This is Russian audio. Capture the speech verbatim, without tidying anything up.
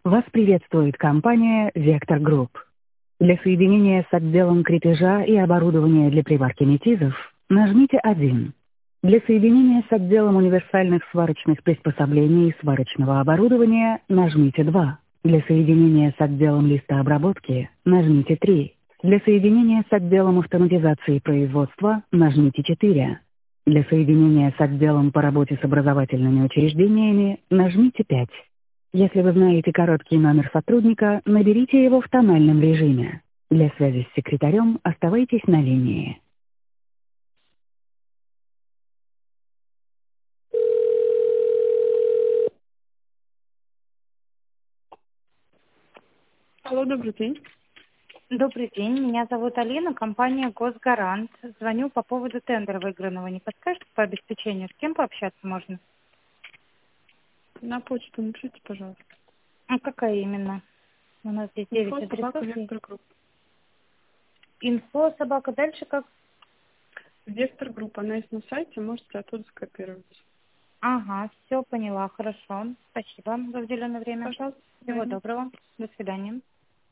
Вас приветствует компания «Вектор Групп». Для соединения с отделом крепежа и оборудования для приварки метизов нажмите один. Для соединения с отделом универсальных сварочных приспособлений и сварочного оборудования нажмите два. Для соединения с отделом листообработки нажмите три. Для соединения с отделом автоматизации производства нажмите четыре. Для соединения с отделом по работе с образовательными учреждениями нажмите пять. Если вы знаете короткий номер сотрудника, наберите его в тональном режиме. Для связи с секретарем оставайтесь на линии. Алло, добрый день. Добрый день, меня зовут Алина, компания «Госгарант». Звоню по поводу тендера выигранного. Не подскажете по обеспечению, с кем пообщаться можно? На почту напишите, пожалуйста. А какая именно? У нас здесь девять Инфо собака адресов. Вектор Групп. Инфо, собака, дальше как? Вектор Групп, она есть на сайте, можете оттуда скопировать. Ага, все поняла, хорошо. Спасибо за уделенное время. Пожалуйста. Всего доброго. До свидания.